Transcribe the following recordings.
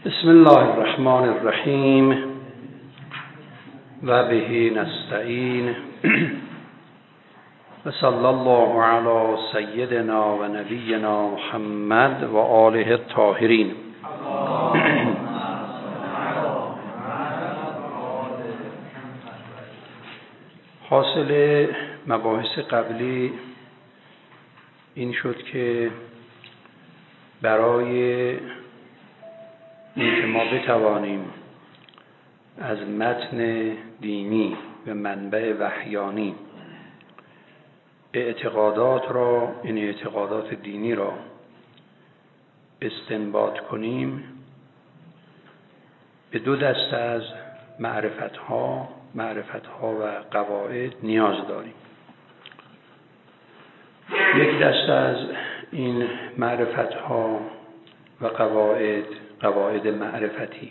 بسم الله الرحمن الرحیم و به نستعین و صلی الله علی سیدنا و نبینا محمد و آله الطاهرین. حاصل مباحث قبلی این شد که برای اینکه ما بتوانیم از متن دینی و منبع وحیانی این اعتقادات دینی را استنباط کنیم، به دو دسته از معرفتها و قواعد نیاز داریم. یک دسته از این معرفتها و قواعد معرفتی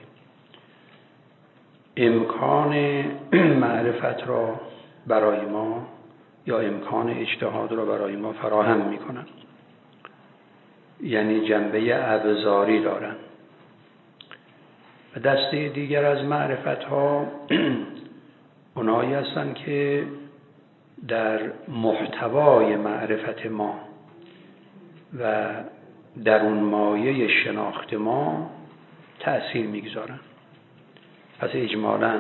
امکان معرفت را برای ما یا امکان اجتهاد را برای ما فراهم می‌کنند، یعنی جنبه ابزاری دارند. و دسته دیگر از معرفت‌ها اونایی هستند که در محتوای معرفت ما و در اون مایه شناخت ما تأثیر میگذارن. پس اجمالاً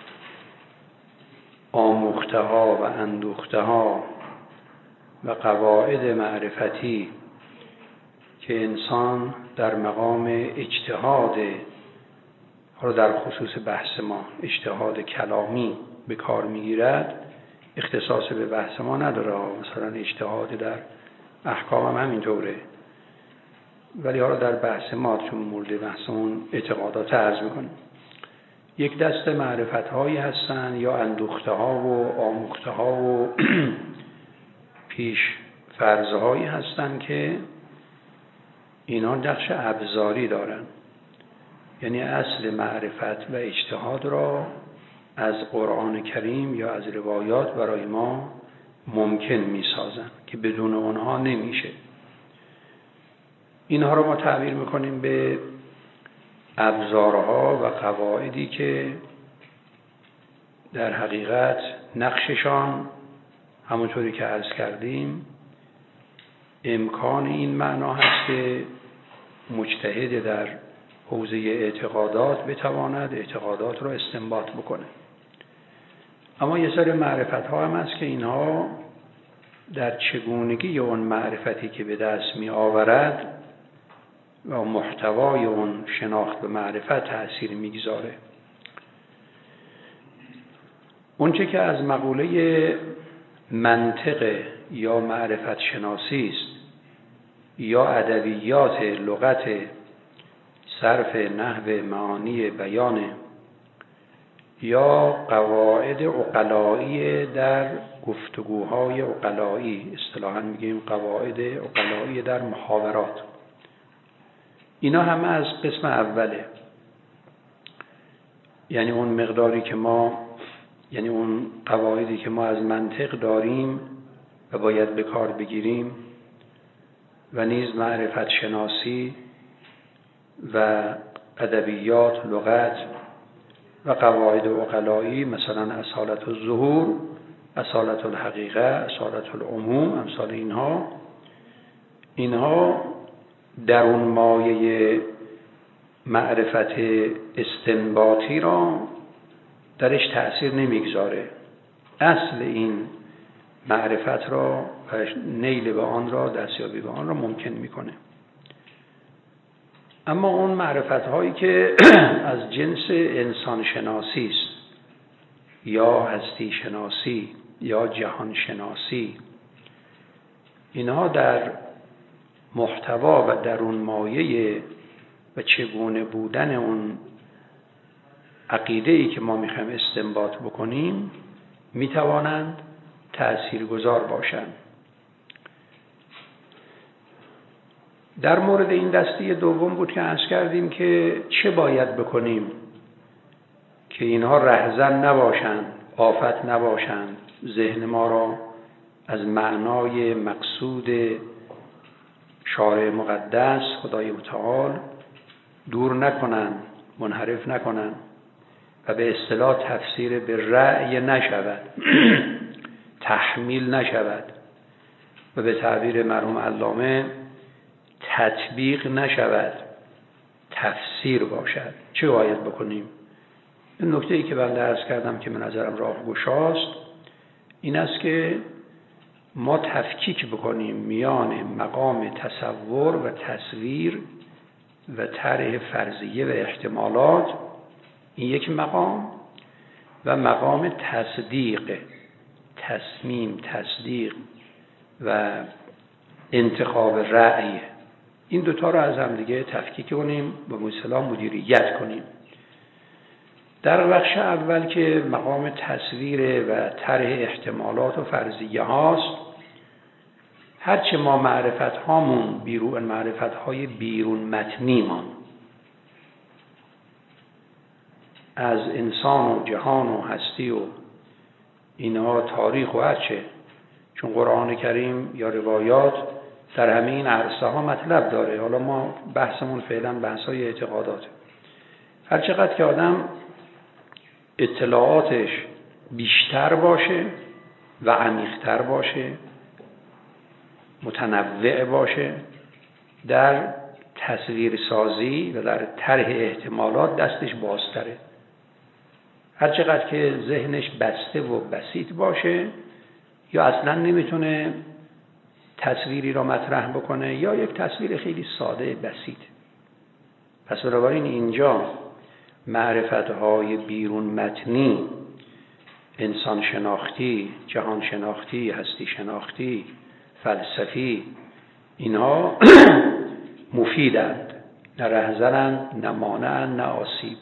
آموخته ها و اندوخته ها و قواعد معرفتی که انسان در مقام اجتهاد، حالا در خصوص بحث ما اجتهاد کلامی به کار میگیرد، اختصاص به بحث ما نداره. مثلا اجتهاد در احکام هم همینطوره، ولی حالا در بحث ما چون مورد بحثمون اعتقادات عرض میکنیم. یک دسته معرفت هایی هستن یا اندوخته ها و آموخته ها و پیش فرض هایی هستن که اینا نقش ابزاری دارن، یعنی اصل معرفت و اجتهاد را از قرآن کریم یا از روایات برای ما ممکن میسازن که بدون اونها نمیشه. اینها رو ما تعبیر میکنیم به ابزارها و قواعدی که در حقیقت نقششان همونطوری که عرض کردیم امکان این معنا هست که مجتهد در حوزه اعتقادات بتواند اعتقادات را استنباط بکنه. اما یه سری معرفت ها هم هست که اینها در چگونگی اون معرفتی که به دست می آورد و محتوای اون شناخت به معرفت تأثیر میگذاره. اونچه که از مقوله منطق یا معرفت شناسی است یا ادبیات لغت صرف نحو معانی بیان یا قواعد عقلایی در گفتگوهای عقلایی، اصطلاحاً میگیم قواعد عقلایی در محاورات، اینا همه از قسم اوله. یعنی اون مقداری که یعنی اون قواعدی که ما از منطق داریم و باید به کار بگیریم و نیز معرفت شناسی و ادبیات لغت و قواعد عقلایی، مثلا اصالت الظهور، اصالت الحقیقه، اصالت العموم، امثال اینها در اون مایه معرفت استنباطی را درش تأثیر نمیگذاره. اصل این معرفت را و نیل به آن را، دستیابی به آن را ممکن میکنه. اما اون معرفت هایی که از جنس انسان شناسی است یا هستی شناسی یا جهان شناسی، اینها در محتوا و در اون مایه و چگونه بودن اون عقیده‌ای که ما میخوایم استنباط بکنیم میتوانند تأثیرگذار باشند. در مورد این دسته دوم بود که عرض کردیم که چه باید بکنیم که اینها رهزن نباشند، آفت نباشند، ذهن ما را از معنای مقصود شارع مقدس خدای متعال دور نکنن، منحرف نکنن و به اصطلاح تفسیر به رأی نشود، تحمیل نشود و به تعبیر مرحوم علامه تطبیق نشود، تفسیر باشد. چه باید بکنیم؟ این نکته‌ای که بنده عرض کردم که به نظرم راهگشاست این است که ما تفکیک بکنیم میان مقام تصور و تصویر و طرح فرضیه و احتمالات، این یک مقام، و مقام تصدیق، تصمیم، تصدیق و انتخاب رأی. این دوتا رو از هم دیگه تفکیک کنیم و به اصطلاح مدیریت کنیم. در بخش اول که مقام تصویر و طرح احتمالات و فرضیه هاست، هرچه ما معرفت هامون معرفت های بیرون متنیمان از انسان و جهان و هستی و اینها، تاریخ و هرچه، چون قرآن کریم یا روایات در همه این عرصه ها مطلب داره. حالا ما بحثمون فعلا بحث‌های اعتقادات. هر چقدر که آدم اطلاعاتش بیشتر باشه و عمیق‌تر باشه، متنوع باشه، در تصویر سازی و در طرح احتمالات دستش بازتره. هر چقدر که ذهنش بسته و بسیط باشه، یا اصلا نمیتونه تصویری را مطرح بکنه یا یک تصویر خیلی ساده بسیط. پس بنابراین اینجا معرفت‌های بیرون متنی، انسان شناختی، جهان شناختی، هستی شناختی، فلسفی، اینها مفیدند، نه رهزنند، نه مانعند، نه آسیب.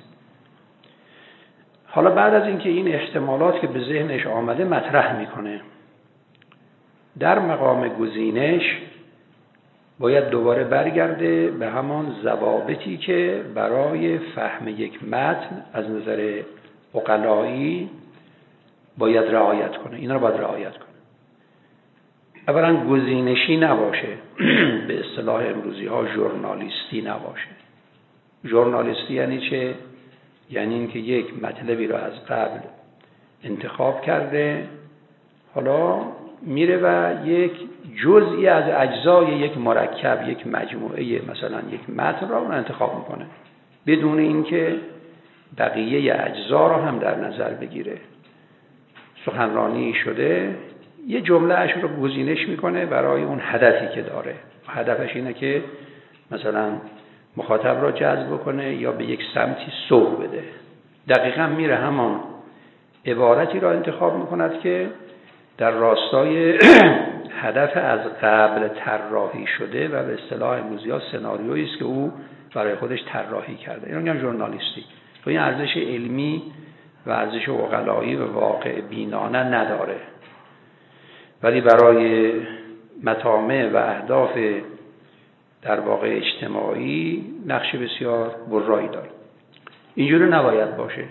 حالا بعد از اینکه این احتمالات که به ذهنش آمده مطرح میکنه، در مقام گزینش باید دوباره برگرده به همان ضوابطی که برای فهم یک متن از نظر عقلایی باید رعایت کنه. اینا رو باید رعایت کنه. اولا گزینشی نباشه، به اصطلاح امروزی ها ژورنالیستی نباشه. ژورنالیستی یعنی چه؟ یعنی اینکه یک مطلبی رو از قبل انتخاب کرده، حالا میره و یک جزئی از اجزای یک مرکب، یک مجموعه، مثلا یک متن را اون انتخاب میکنه بدون اینکه بقیه اجزا را هم در نظر بگیره. سخنرانی شده، یه جمله اش رو گزینش میکنه برای اون هدفی که داره. هدفش اینه که مثلا مخاطب را جذب کنه یا به یک سمتی سوق بده. دقیقاً میره همان عبارتی را انتخاب میکند که در راستای هدف از قبل طراحی شده و به اصطلاح امروزی‌ها سناریویی است که او برای خودش طراحی کرده. اینو میگن ژورنالیستی. تو این ارزش علمی و ارزش عقلایی و واقع بینانه نداره، ولی برای مطامع و اهداف در واقع اجتماعی نقش بسیار برایی داره. اینجوری نباید باشه.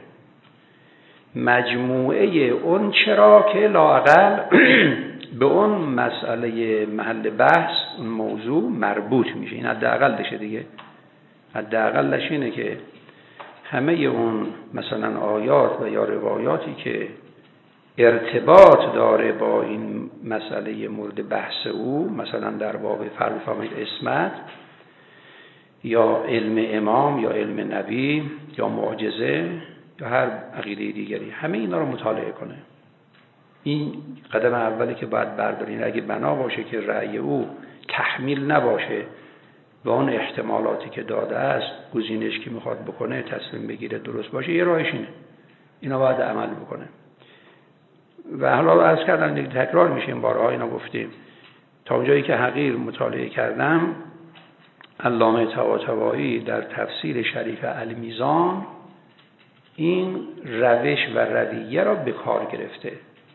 مجموعه اون چرا که لااقل به اون مسئله محل بحث، اون موضوع مربوط میشه. این حداقلشه دیگه. حداقلش اینه که همه اون مثلا آیات و یا روایاتی که ارتباط داره با این مسئله مورد بحث او، مثلا در باب فرمایید عصمت یا علم امام یا علم نبی یا معجزه یا هر عقیده دیگری، همه اینا رو مطالعه کنه. این قدم اولی که باید بردارین. اگه بنا باشه که رأی او تحمیل نباشه و اون احتمالاتی که داده است، گزینش که میخواد بکنه تصمیم بگیره درست باشه، یه راهش اینه. اینا باید عمل بکنه. و حالا عرض کردم دیگه، تکرار میشه، این بارها اینا گفتیم. تا اونجایی که حقیر مطالعه کردم، علامه طباطبایی در تفسیر شریف المیزان این روش و رویه را به کار گرفته.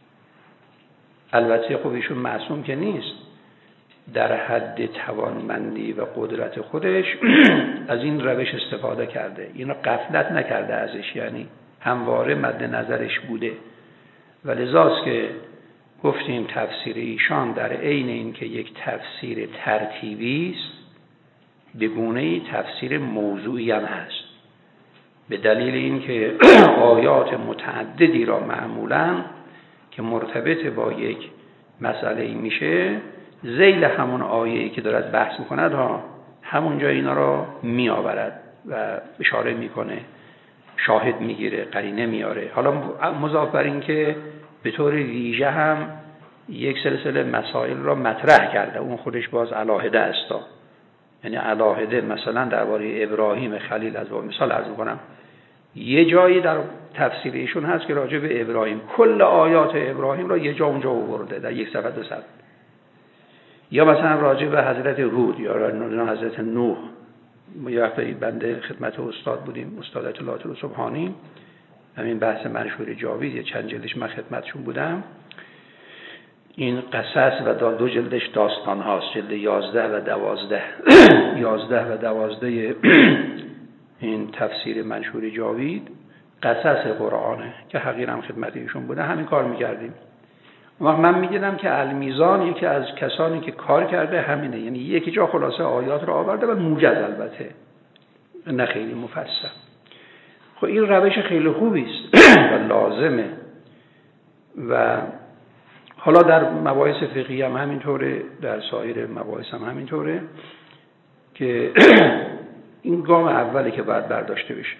البته خب ایشون معصوم که نیست، در حد توانمندی و قدرت خودش از این روش استفاده کرده. اینو غفلت نکرده ازش، یعنی همواره مد نظرش بوده. و لذاست که گفتیم تفسیر ایشان در عین این که یک تفسیر ترتیبی است، به گونه‌ای تفسیر موضوعی هم هست، به دلیل اینکه آیات متعددی را معمولاً که مرتبط با یک مسئله میشه، ذیل همون آیه‌ای که دارد بحث میکند همونجا اینا را میآورد و اشاره میکنه، شاهد میگیره، قرینه میاره. حالا مضاف بر این که به طور ویژه هم یک سلسله مسائل را مطرح کرده، اون خودش باز علاهده است. یعنی علاهده مثلا درباره ابراهیم خلیل از مثال عرض میکنم، یه جایی در تفسیر ایشون هست که راجع به ابراهیم کل آیات ابراهیم را یه جا اونجا آورده در یک صفحه 2 صفحه. یا مثلا راجع به حضرت هود یا حضرت نوح. یه وقتی بنده خدمت استاد بودیم، استاد آیت الله سبحانی، همین بحث منشور جاوید، یه چند جلدش من خدمتشون بودم. این قصص و 2 جلدش داستان هاست، جلد 11 و 12 11 و 12 این تفسیر منشور جاوید قصص قرآنه که حقیقا خدمت ایشون بوده، همین کار میکردیم. اون وقت من میدیدم که المیزان یکی از کسانی که کار کرده همینه، یعنی یکی جا خلاصه آیات رو آورده و موجز، البته نه خیلی مفصل. خب این روش خیلی خوبی است و لازمه. و حالا در مباحث فقهی هم همینطوره، در سایر مباحث هم همینطوره که این گام اولی که باید برداشته بشه.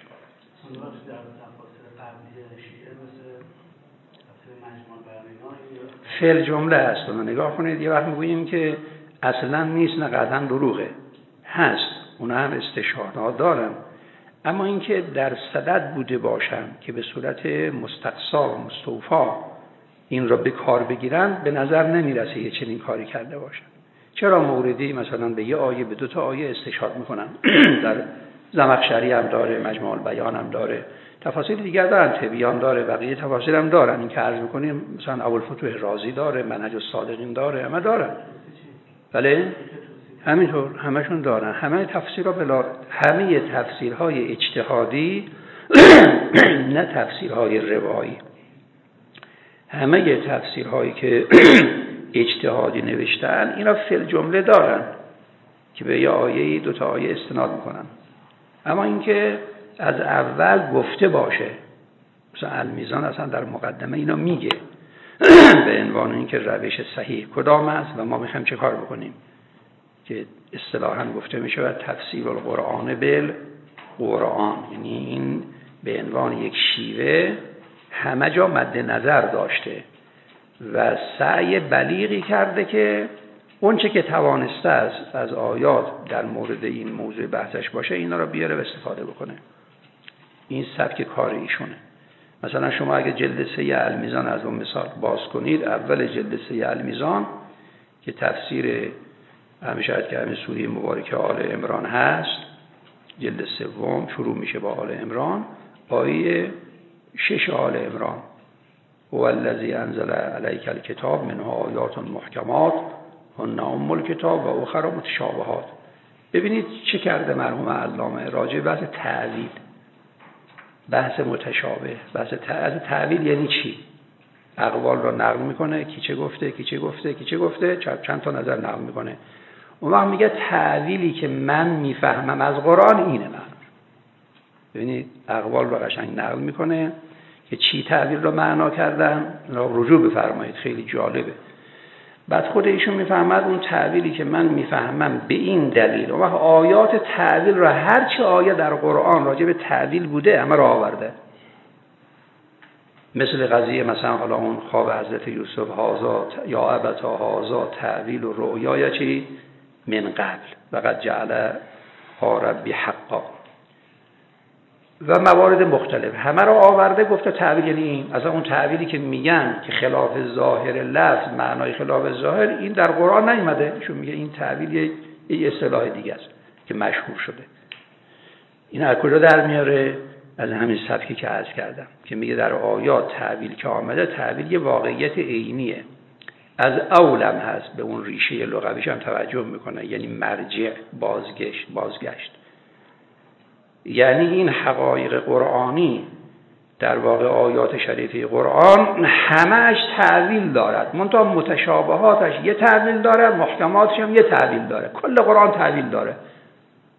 فعل جمله هست. نگاه کنید یه وقت میگوییم که اصلا نیست، نه قطعا دروغه، هست، اونا هم استشهادات دارن، اما اینکه در صدد بوده باشن که به صورت مستقصا و مستوفا این را به کار بگیرن، به نظر نمیرسه یه چنین کاری کرده باشن. چرا موردی مثلا به یه آیه به 2 آیه استشهاد میکنن؟ در زمخشری هم داره، مجموع البیان هم داره، تفاسیر دیگر دارن، تبیان داره، بقیه تفاسیر هم دارن. این که عرض میکنیم مثلا ابوالفتوح رازی داره، منهج الصادقین داره، همه دارن. بله همینطور همشون دارن. همه تفسیرها همه تفسیرهای اجتهادی نه تفسیرهای روایی، همه تفسیرهایی که اجتهادی نوشتن اینا فی الجمله دارن که به یه آیه 2 آیه استناد میکنن. اما اینکه از اول گفته باشه، مثلا المیزان اصلا در مقدمه اینا میگه به عنوان اینکه روش صحیح کدام است و ما میخوایم چه کار بکنیم، که اصطلاحاً گفته میشه و تفسیر القرآن بالقرآن، یعنی این به عنوان یک شیوه همه جا مد نظر داشته و سعی بلیغی کرده که اون چه که توانسته است از آیات در مورد این موضوع بحثش باشه اینا رو بیاره و استفاده بکنه. این سبک کار ایشونه. مثلا شما اگه جلد 3 المیزان از اون مثال باز کنید، اول جلد 3 المیزان که تفسیر همیشه که همین سوره مبارکه آل عمران هست، جلد 3 شروع میشه با آل عمران، آیه 6 آل عمران، هو الذی انزل علیک الکتاب منه آیات محکمات هن ام الکتاب و اخر متشابهات. ببینید چه کرده مرحوم علامه راجع بحث تعویل، بحث متشابه، بحث تعویل یعنی چی؟ اقوال را نقل میکنه، کی چه گفته، چند تا نظر نقل میکنه. اون وقت میگه تعویلی که من میفهمم از قرآن اینه. من ببینید اقوال را قشنگ نقل میکنه که چی تعویل را معنا کردن، رجوع بفرمایید، خیلی جالبه. بعد خود ایشون میفهمد اون تعویلی که من میفهمم به این دلیل. و آیات تعویل را هر چه آیه در قرآن راجع به تعویل بوده همه را آورده. مثل قضیه مثلا حالا اون خواب حضرت یوسف، هازا یا ابتا هازا تعویل و رؤیا چی من قبل و قد جعل ربی حقا و موارد مختلف همه را آورده، گفته تعویل یعنی این. اصلا اون تعویلی که میگن که خلاف ظاهر لفظ، معنای خلاف ظاهر، این در قرآن نیامده. چون میگه این تعویل یه اصطلاح دیگه است که مشهور شده. این از کجا در میاره؟ از همین سبکی که عرض کردم که میگه در آیات تعویل که آمده، تعویل یه واقعیت عینیه، از اولم هست، به اون ریشه لغویش هم توجه میکنه، یعنی مرجع، بازگشت. یعنی این حقایق قرآنی در واقع آیات شریفه قرآن همه‌اش تعویل دارد، منتها متشابهاتش یه تعویل داره، محکماتش هم یه تعویل داره. کل قرآن تعویل داره.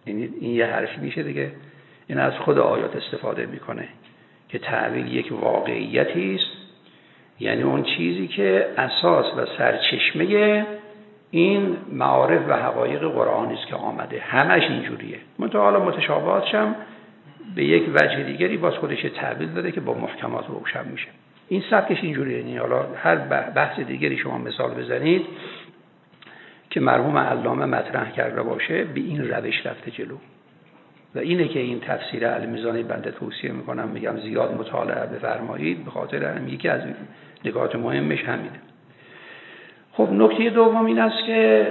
این یه حرفی میشه دیگه. این از خود آیات استفاده میکنه که تعبیر یک واقعیتی است، یعنی اون چیزی که اساس و سرچشمه این معارف و حقایق قرآنی است که آمده، همش اینجوریه. منتها حالا متشابهاتش هم به یک وجه دیگری باز خودش تعبیر داده که با محکمات روشن میشه. این سبکش اینجوریه. یعنی حالا هر بحث دیگری شما مثال بزنید که مرحوم علامه مطرح کرده باشه، به این روش رفته جلو. و اینه که این تفسیر المیزانی بنده توصیه میکنم، میگم زیاد مطالعه بفرمایید، به خاطر همین یکی از نکات مهمش همینه. خب نکته دوم این است که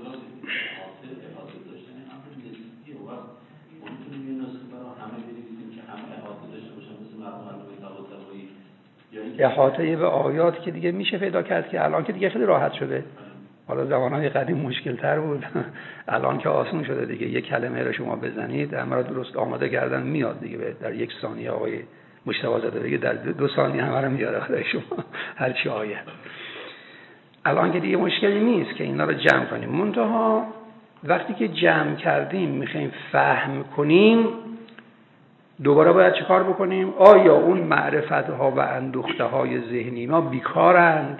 احاطه به آیات که دیگه میشه پیدا کرد، که الان که دیگه خیلی راحت شده. حالا زمانهای قدیم مشکل تر بود، الان که آسون شده دیگه. یک کلمه رو شما بزنید همه رو درست آماده کردن میاد دیگه. در یک ثانیه آقای مجتبی زاده دیگه در 2 ثانیه همه رو میاره خدای شما هر چی آیه. الان که دیگه مشکلی نیست که اینا رو جمع کنیم. منتها وقتی که جمع کردیم میخوایم فهم کنیم، دوباره باید چه کار بکنیم؟ آیا اون معرفت ها و اندوخته های ذهنی ما بیکارند؟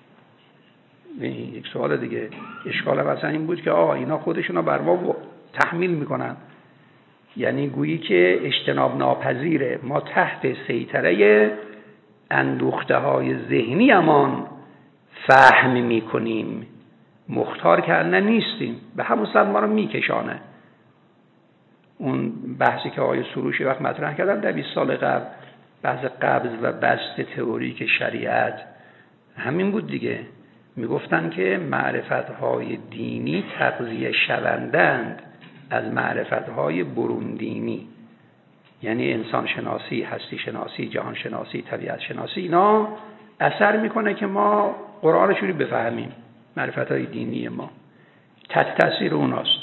یک سوال دیگه. اشکال مثلا این بود که اینا خودشونو بر ما تحمیل میکنن، یعنی گویی که اجتناب ناپذیره، ما تحت سیطره اندوخته های ذهنی امان فهم میکنیم، مختار کردن نیستیم، به همون سر ما رو میکشانه. اون بحثی که آقای سروشی وقت مطرح کردن در 20 سال قبل، بحث قبض و بسط تئوریک شریعت، همین بود دیگه. میگفتن که معرفت‌های دینی تغذیه شوندند از معرفت‌های برون دینی، یعنی انسان شناسی، هستی شناسی، جهان شناسی، طبیعت شناسی، اینا اثر میکنه که ما قرآن چجوری بفهمیم. معرفت‌های دینی ما تحت تاثیر اوناست.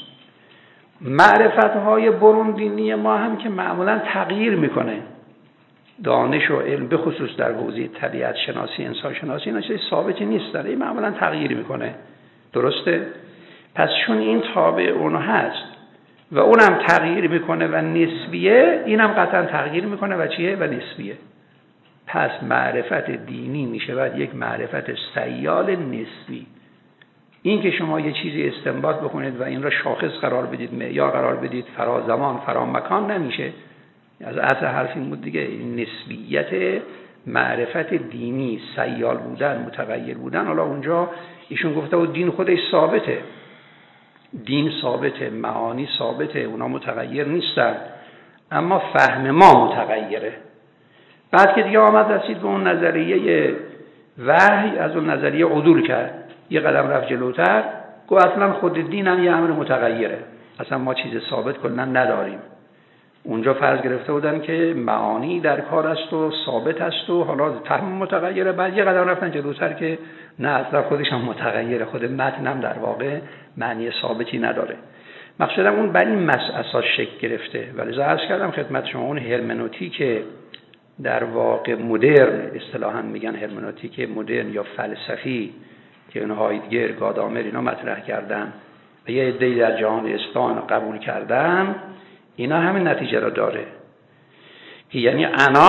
معرفت‌های برون دینی ما هم که معمولاً تغییر میکنه. دانش و علم به خصوص در حوزه طبیعت شناسی، انسان شناسی، اینا چیز ثابتی نیست، این معمولاً تغییر میکنه. درسته؟ پس چون این تابع اون هست و اونم تغییر میکنه و نسبیه، اینم قطعا تغییر میکنه و چیه؟ و نسبیه. پس معرفت دینی میشود یک معرفت سیال نسبی. این که شما یه چیزی استنباط بکنید و این را شاخص قرار بدید، معیار قرار بدید، فرا زمان فرا مکان نمیشه. از اصل حرف این بود دیگه، نسبیت معرفت دینی، سیال بودن، متغیر بودن. حالا اونجا ایشون گفته بود دین خودش ثابته، دین ثابته، معانی ثابته، اونا متغیر نیستن، اما فهم ما متغیره. بعد که دیگه آمد رسید به اون نظریه وحی، از اون نظریه عدول کرد، یه قدم رفت جلوتر، گفت اصلا خود دین هم یه امر متغیره، اصلا ما چیز ثابت کلا نداریم. اونجا فرض گرفته بودن که معانی در کار است و ثابت است و حالا فهم متغیره. بعد یه قدم رفتن جلوتر که نه، اصلا خودش هم متغیره، خود متن هم در واقع معنی ثابتی نداره. مقصودم اون بر این اساس شکل گرفته. ولی عرض کردم خدمت شما اون هرمنوتیک در واقع مدرن، اصطلاحاً میگن هرمنوتیک مدرن یا فلسفی که اون هایدگر، گادامر اینا مطرح کردن و یه عده‌ای در جهان اسلام قبول کردن، اینا همین نتیجه را داره که یعنی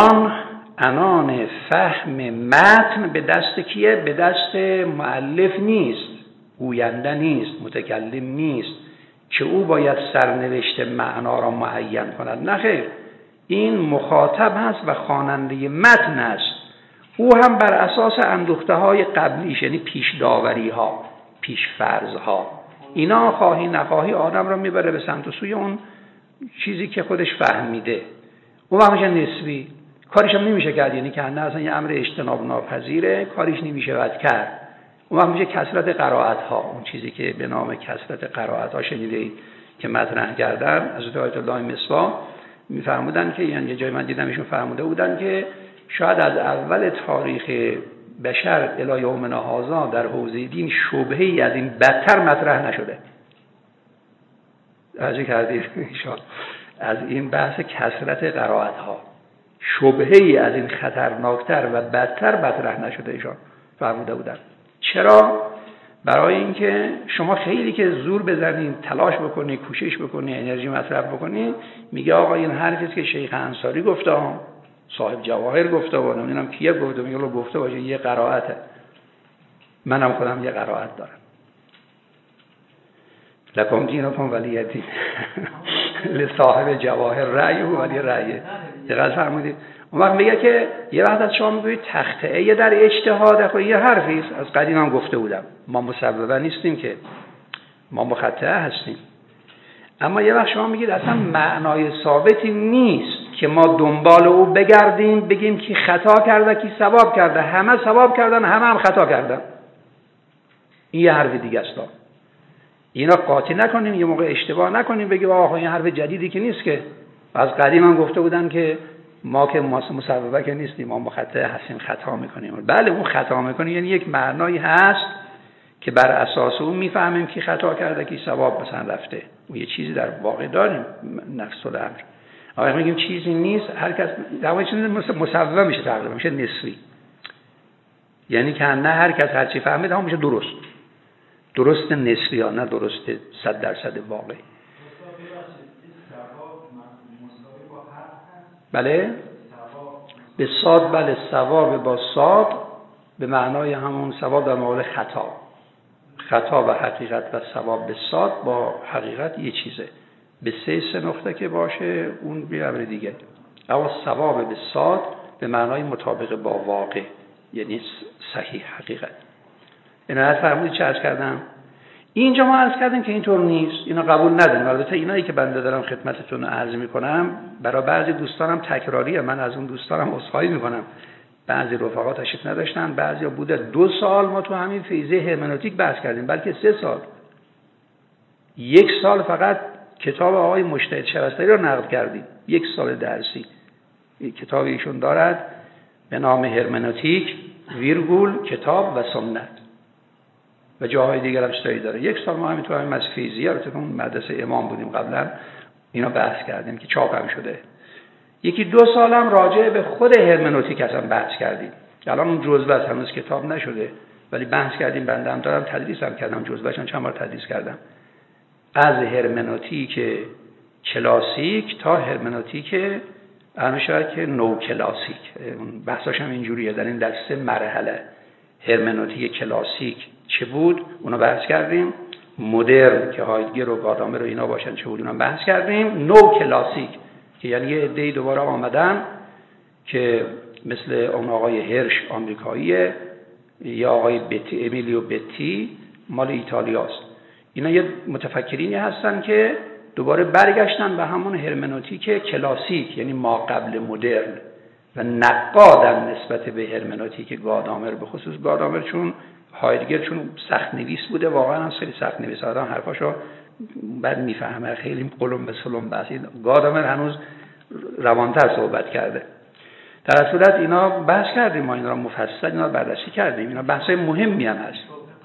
عنان فهم متن به دست کیه؟ به دست مؤلف نیست، گوینده نیست، متکلم نیست که او باید سرنوشت معنا را معین کند. نه خیر، این مخاطب هست و خواننده متن است. او هم بر اساس اندوخته های قبلیش، یعنی پیش داوری ها، پیش فرض ها، اینا خواهی نخواهی آدم را میبره به سمت و سوی اون چیزی که خودش فهمیده. اون وقت میشه نسبی، کارش هم نمیشه کرد، یعنی که نه اصلا یه امر اجتناب ناپذیره، کارش نمیشه باید کرد. اون وقت میشه کثرت قرائت ها، اون چیزی که به نام کثرت قرائت ها شنیدید که مطرح کردن. حضرت آیت الله مصباح میفرمودن که، یعنی یه جای من دیدم ایشون فرموده بودن که شاید از اول تاریخ بشر الی یومنا هذا در حوزه دین شبهه‌ای از این بدتر مطرح نشده. توجه کردید؟ از این بحث کثرت قرائت ها شبهه‌ای از این خطرناکتر و بدتر مطرح نشده ایشان فرموده بودن. چرا؟ برای اینکه شما خیلی که زور بزنید، تلاش بکنید، کوشش بکنید، انرژی مصرف بکنید، میگه آقا این حرفی که شیخ انصاری گفته، صاحب جواهر گفته، و نمیدونم کیه گفته، میگه لو گفته باشه یه قرائته. منم خودم یه قرائت دارم. لکم دینکم ولی دین. لصاحب جواهر رأی و ولی رأی. دقیق فرمودید. اون وقت میگه که یه وقت از شما میگوید تخته در اجتهاد، خب یه حرفی است، از قدیم هم گفته بودم، ما مسببا نیستیم که، ما مخطئه هستیم. اما یه وقت شما میگید اصلا معنای ثابتی نیست که ما دنبال او بگردیم بگیم کی خطا کرده کی ثواب کرده. همه ثواب کردن، همه هم خطا کردن. این یه حرف دیگه است. اینا قاطی نکنیم، یه موقع اشتباه نکنیم بگیم آقا این حرف جدیدی که نیست که، از قدیم هم گفته بودن که ما که مسببه که نیستیم، ما مخطئ هستیم، خطا میکنیم. بله اون خطا میکنیم یعنی یک معنایی هست که بر اساس اون میفهمیم کی خطا کرده کی ثواب مثلا رفته. اون یه چیزی در واقع داریم، نفس الامر. آقا میگیم چیزی نیست، هر کس در واقع چیزی مسببه میشه، تقریبا میشه نسبی. یعنی که نه هر کس هر چی فهمید هم میشه درست نسبی ها، نه درست 100% واقع. بله به صاد، بله ثواب با صاد به معنای همون ثواب در مقابل خطا و حقیقت، و ثواب به صاد با حقیقت یه چیزه. به سه نقطه که باشه اون بیامر دیگه. اما ثواب به صاد به معنای مطابق با واقع، یعنی صحیح حقیقت. اینا فرمودید چه عرض کردم؟ اینجا ما عرض کردیم که اینطور نیست، اینا قبول نداریم. البته اینایی که بنده دارم خدمتتون عرض میکنم برای بعضی دوستانم تکراریه، من از اون دوستانم عذرخواهی میکنم. بعضی رفقا تشریف نداشتن، بعضیا بوده 2 سال ما تو همین فیزه هرمنوتیک بحث کردیم، بلکه 3 سال. 1 سال فقط کتاب آقای مجتهد شبستری رو نقد کردیم، 1 سال درسی. کتاب ایشون دارد به نام هرمنوتیک ویرگول کتاب و سنت، و جاهای دیگر هم چیزایی داره. 1 سال ما همین تو همین فیزیک رو تو مدرسه امام بودیم قبلا، اینا بحث کردیم که چاپ هم شده. 1-2 سال هم راجع به خود هرمنوتیک اصلا بحث کردیم. الان اون جزوه هنوز کتاب نشده ولی بحث کردیم. بنده هم دارم تدریس هم کردم، جزوهشون چند بار تدریس کردم. از هرمنوتیک کلاسیک تا هرمنوتیک شاید که نو کلاسیک، بحثاش هم اینجوریه، در این 3 مرحله. هرمنوتیک کلاسیک چه بود اونو بحث کردیم، مدرن که هایدگر و گادامر و اینا باشن چه بود اونو بحث کردیم، نو کلاسیک که یعنی یه عده‌ای دوباره آمدن که مثل اون آقای هرش آمریکاییه یا آقای بتی، امیلیو بتی مال ایتالیاست. اینا یه متفکرینی هستن که دوباره برگشتن به همون هرمنوتیک کلاسیک، یعنی ما قبل مدرن، و نقادن نسبت به هرمنوتیک گادامر، به خصوص گادامر چون هایدگر چون سخت نویس بوده، واقعا هم خیلی سخت نویس، آدم حرفاشو بعد میفهمه، خیلی قلم به سلم بحثی. گادامر هنوز روانتر صحبت کرده. در صورت اینا بحث کردیم، ما اینا رو مفصل اینا رو بررسی کردیم. اینا بحثای مهمی هم هست.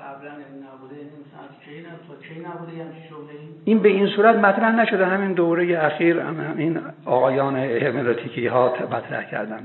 این به این صورت مطرح نشده، همین دوره اخیر این آقایان هرمنوتیکی ها مطرح کردن.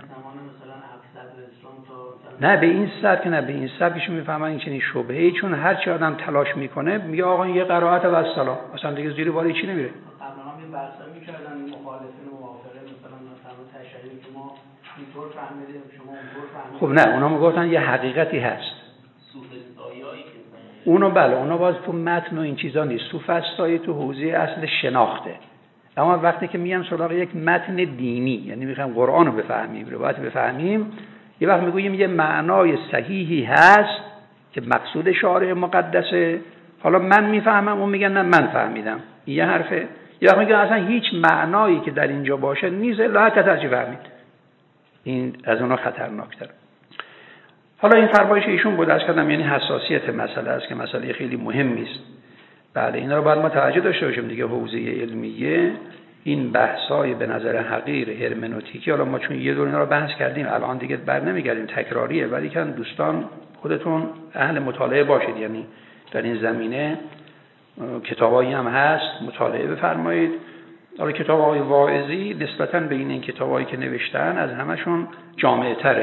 نه به این سبک، نه به این سبکشون میفهمن این چنین شبهه‌ای، چون هر چی آدم تلاش میکنه میگه آقا این یه قرائت و السلام، اصلا دیگه زیر بار چی نمیره. قبلا هم این بحثا میکردن مخالفین و موافقه، مثلا تشریعی که ما اینطور فهمیدیم شما اونطور فهمیدید. خب نه، اونا میگفتن یه حقیقتی هست. سوفسطاییایی اونو بله، اونا باز تو متن و این چیزا نیست. سوفسطایی تو حوزه اصل شناخته. اما وقتی که میگن سراغ یک متن دینی، یعنی میخوایم قرآن رو بفهمیم، روایت بفهمیم، یه وقت میگویم یه معنای صحیحی هست که مقصود شارع مقدسه، حالا من میفهمم، اون میگن نه من فهمیدم، این یه حرفه. یه وقت میگن اصلا هیچ معنایی که در اینجا باشه نیست، الا هر چی فهمید. این از اونها خطرناکتره. حالا این فرمایش ایشون بود، از کردم یعنی حساسیت مسئله است که مسئله خیلی مهمی است. بله اینا رو باید ما توجه داشته باشیم دیگه. حوزه علمیه این بحثای به نظر حقیر هرمنوتیکی، حالا ما چون یه دور اینا رو بحث کردیم الان دیگه بر نمیگردیم، تکراریه، ولی که دوستان خودتون اهل مطالعه باشید، یعنی در این زمینه کتابایی هم هست مطالعه بفرمایید. حالا کتاب آقای واعظی نسبتاً بین این کتابایی که نوشتن از همشون جامع‌تره،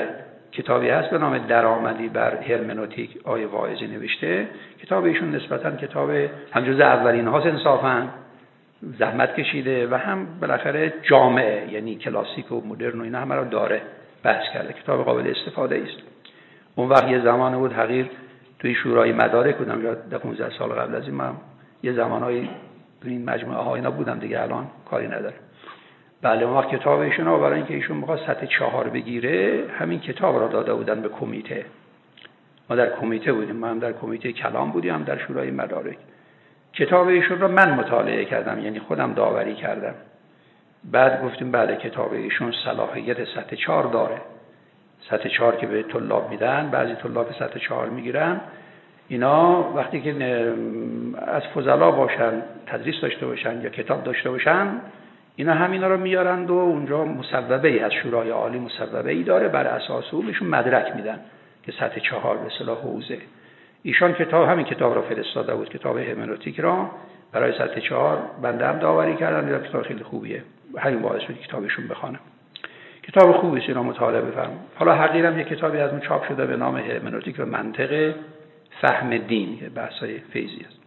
کتابی هست به نام درآمدی بر هرمنوتیک، آقای واعظی نوشته. کتاب ایشون نسبتاً کتاب هم جز اولین هاست انصافاً، زحمت کشیده و هم بالاخره جامعه، یعنی کلاسیک و مدرن و اینا همه رو داره، بحث کرده. کتاب قابل استفاده است. اون وقت یه زمان بود حقیر توی شورای مدارک بودم، یا 15 سال قبل از این من یه زمانایی تو این مجموعه ها اینا بودم دیگه، الان کاری نداره. بله اون وقت کتاب ایشون رو برای اینکه ایشون می‌خواست سطح 4 بگیره همین کتاب را داده بودن به کمیته. ما در کمیته بودیم، من در کمیته کلام بودیم، در شورای مدارک. کتاب ایشون رو من مطالعه کردم، یعنی خودم داوری کردم. بعد گفتیم بله کتاب ایشون صلاحیت سطح 4 داره. سطح 4 که به طلاب میدن، بعضی طلاب سطح 4 میگیرن، اینا وقتی که از فضلا باشن، تدریس داشته باشن یا کتاب داشته باشن، اینا همینا رو میارند و اونجا مصوبه ای از شورای عالی مصوبه ای داره، بر اساس اون بهشون مدرک میدن که سطح 4 به اصطلاح حوزه. ایشان کتاب همین کتاب رو فرستاده بود، کتاب هرمنوتیک را برای سطح 4 بنده هم داوری کردم. این کتاب خیلی خوبیه، همین باعث شد کتابشون بخونم. کتاب خوبی است، اینا مطالعه بفرمایید. حالا حقیقتا یک کتابی از اون چاپ شده به نام هرمنوتیک و منطق فهم دین، که بحث‌های فیضی است.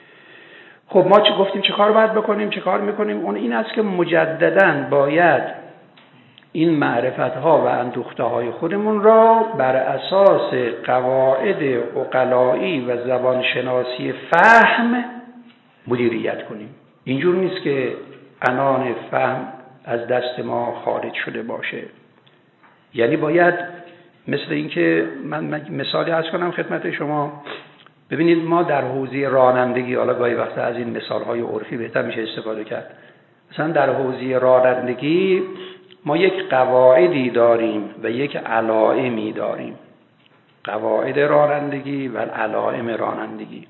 خب ما چه گفتیم چه کار باید بکنیم، چه کار میکنیم؟ اون این است که مجدداً باید این معرفت‌ها و اندوخته‌های خودمون را بر اساس قواعد عقلایی و زبانشناسی فهم مدیریت کنیم. اینجور نیست که عنان فهم از دست ما خارج شده باشه. یعنی باید مثل اینکه من مثالی عرض کنم خدمت شما. ببینید ما در حوزه رانندگی، حالا گاهی وقتا از این مثال‌های عرفی بهتر میشه استفاده کرد. مثلا در حوزه رانندگی ما یک قواعدی داریم و یک علائمی داریم. قواعد رانندگی و علائم رانندگی.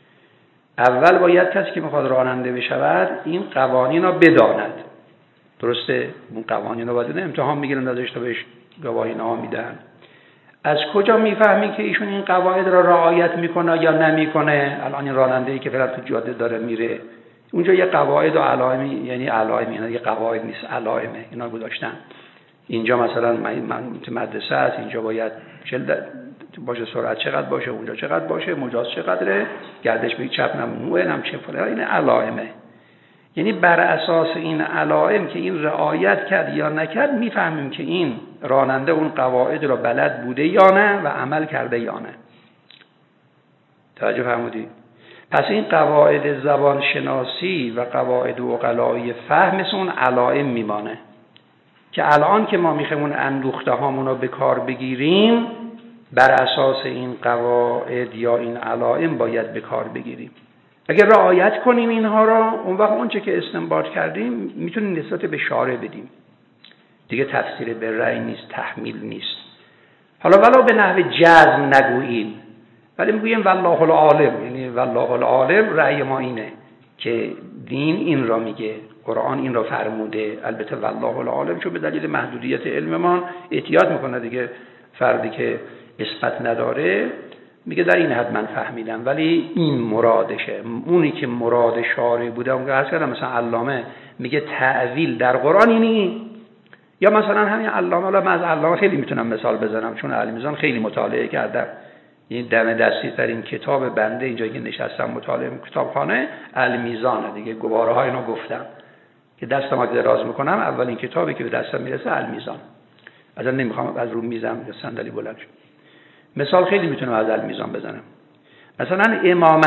اول باید کسی که میخواد راننده بشود این قوانین را بداند. درسته؟ اون قوانین رو باید امتحان میگیرن ازش تا بهش گواهینامه میدن. از کجا میفهمی که ایشون این قواعد را رعایت میکنه یا نمیکنه؟ الان این راننده‌ای که فقط تو جاده داره میره، اونجا یه قواعد و علائمی، یعنی علائم، اینا یه قواعد نیست، علائمه، اینا گذاشتن. اینجا مثلا من مدرسه است، اینجا باید باشه سرعت چقدر باشه، اونجا چقدر باشه، مجاز چقدره، گردش به چپ ممنوعه، هم چه فلان، این علائمه. یعنی بر اساس این علائم که این رعایت کرد یا نکرد میفهمیم که این راننده اون قواعد را بلد بوده یا نه و عمل کرده یا نه. توجه فرمودید؟ پس این قواعد زبان شناسی و قواعد عقلایی فهم مثل اون علائم میمانه که الان که ما میخوایم اون اندوخته هامون رو به کار بگیریم بر اساس این قواعد یا این علائم باید به کار بگیریم. اگر رعایت کنیم اینها را، اون وقت اون چه که استنباط کردیم میتونیم نسبت به شارع بدیم. دیگه تفسیر به رأی نیست، تحمیل نیست. حالا ولو به نحو جزم نگوییم، ولی میگوییم والله العالم، یعنی والله العالم رأی ما اینه که دین این را میگه، قرآن این را فرموده. البته والله العالم چون به دلیل محدودیت علم ما احتیاط میکنه دیگه، فردی که اثبات نداره میگه در این حد من فهمیدم، ولی این مرادشه. اونی که مراد شارع بوده اون که عرض کردم، مثلا علامه میگه تعویل در قرآن اینی، یا مثلا همین علامه، من از علامه خیلی میتونم مثال بزنم چون علمیزان خیلی مطالعه کردم. این دم دستی ترین کتاب بنده اینجا که نشستم مطالعه کتابخانه علمیزانه دیگه، گواره ها اینو گفتم که دستم اگه دراز میکنم اولین کتابی که به دستم میرسه علمیزان. اصلا نمیخوام از رو میزم یا صندلی بلند شد. مثال خیلی میتونم از علمیزان بزنم. مثلا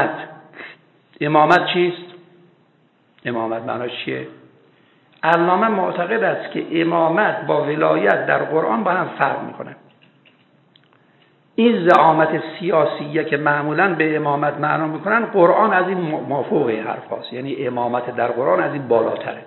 امامت چیست؟ امامت معناش چیه؟ علامه معتقد است که امامت با ولایت در قرآن با هم فرق میکنه. این زعامت سیاسیه که معمولاً به امامت معنا میکنن، قرآن از این مافوق حرف هاست. یعنی امامت در قرآن از این بالاتره.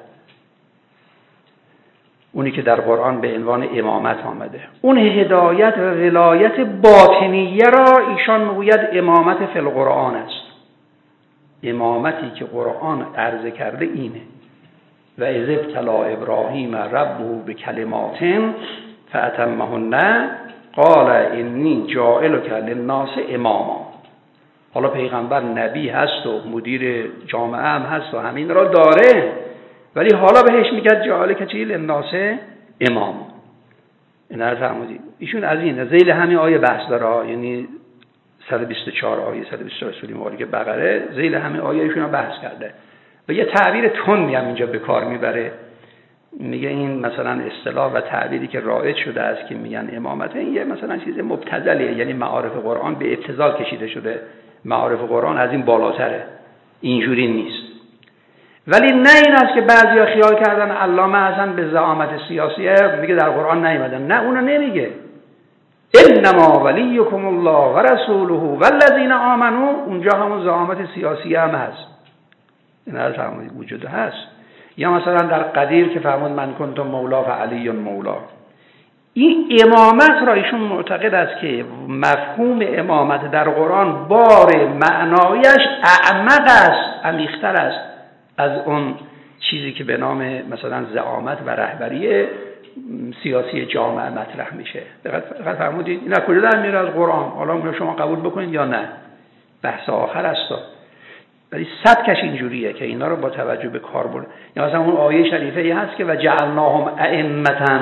اونی که در قرآن به عنوان امامت آمده، اون هدایت و ولایت باطنیه را ایشان میگوید امامت فی القرآن است. امامتی که قرآن عرض کرده اینه: و اذ ابتلی ابراهیم ربه بکلمات فاتمهن قال انی جاعلک للناس اماما. حالا پیغمبر نبی هست و مدیر جامعه هم هست و همین را داره، ولی حالا بهش میگه جاعلک چی للناس اماما. نه فرمودید ایشون از این ذیل همین آیه بحث داره، یعنی 124 آیه 124 سوره مبارکه بقره ذیل همین آیه ایشون بحث کرده و یه تعبیر تندی هم اینجا به کار میبره. میگه این مثلا اصطلاح و تعبیری که رایج شده است که میگن امامت، این یه مثلا چیز مبتذله، یعنی معارف قرآن به ابتذال کشیده شده، معارف قرآن از این بالاتره، اینجوری نیست. ولی نه این است که بعضیا خیال کردن علامه حسن به زعامت سیاسیه میگه در قرآن نیومده، نه اونو نمیگه. انما ولیکم الله و رسوله والذین آمنوا، اونجا همون زعامت سیاسی هم هست، این هست فرمودید وجود هست. یا مثلا در قدیر که فرمود من کنتم مولا فعلی مولا، این امامت را ایشون معتقد است که مفهوم امامت در قرآن بار معنایش اعمق است، عمیق‌تر است از اون چیزی که به نام مثلا زعامت و رهبری سیاسی جامعه مطرح میشه. دقت فرمودید؟ این از کجا در میاد؟ از قرآن. حالا شما قبول بکنید یا نه، بحث آخر است. ولی سبکش اینجوریه که اینا رو با توجه به کار برد. یا مثلا اون آیه شریفه ای هست که و جعلناهم ائمة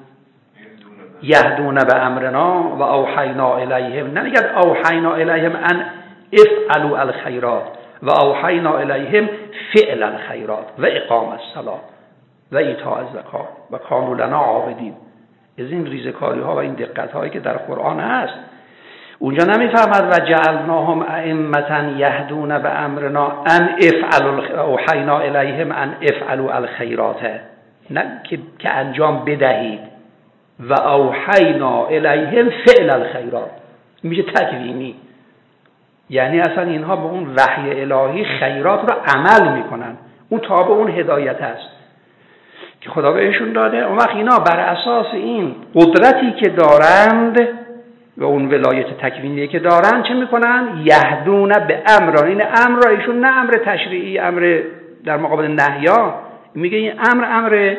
یهدون بامرنا و اوحینا الیهم، نمیگه اوحینا الیهم ان افعلوا الخیرات و اوحینا الیهم فعل الخیرات و اقام الصلاة و ایتاء الزکات و کانوا لنا عابدین. از این ریزکاری ها و این دقت هایی که در قرآن هست اونجا نمیفهمد و جعلناهم ائمة یهدون بامرنا ان افعلوا اوحینا الیهم ان افعلوا الخیرات، نه که انجام بدهید، و اوحینا الیهم فعل الخیرات میشه تکوینی، یعنی اصلا اینها به اون وحی الهی خیرات را عمل میکنن، اون تابع اون هدایت است که خدا بهشون داده. اون وقت اینا بر اساس این قدرتی که دارند و اون ولایت تکوینی که دارن چه میکنن؟ یهدون به امر. این امر را ایشون نه امر تشریعی، امر در مقابل نهیا، میگه این امر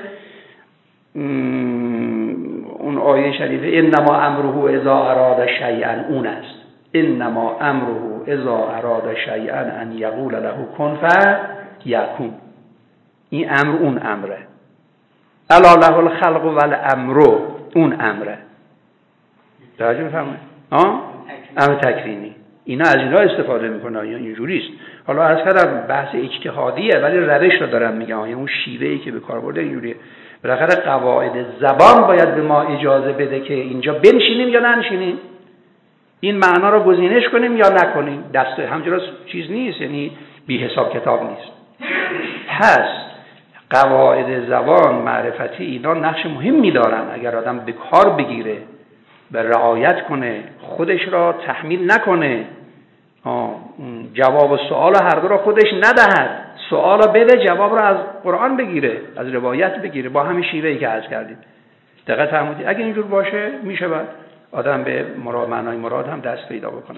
اون آیه شریفه انما امره اذا اراد شیئا، اون است. انما امره اذا اراد شیئا ان یقول له کن فیکون. این امر اون امره. الا له الخلق والامر، اون امره. توجه می‌فرمایید؟ امر تکوینی. اینا از اینا استفاده میکنن، یا اینجوری است. حالا عرض کردم بحث اجتهادیه ولی روش رو دارم میگم، یعنی اون شیوه‌ای که به کار برده اینجوریه. بالاخره قواعد زبان باید به ما اجازه بده که اینجا بنشینیم یا ننشینیم، این معنا رو گزینش کنیم یا نکنیم. دست همجوری چیز نیست، یعنی بی حساب کتاب نیست. پس قواعد زبان معرفتی اینا نقش مهمی دارن. اگر آدم به کار بگیره، به رعایت کنه، خودش را تحمیل نکنه، جواب و سوال هر دو را خودش ندهد، سوال را بده، جواب را از قرآن بگیره، از روایت بگیره، با همین شیوهی که عرض کردید. دقت فرمودید؟ اگه اینجور باشه میشه بعد آدم به معنای مراد هم دست پیدا بکنه.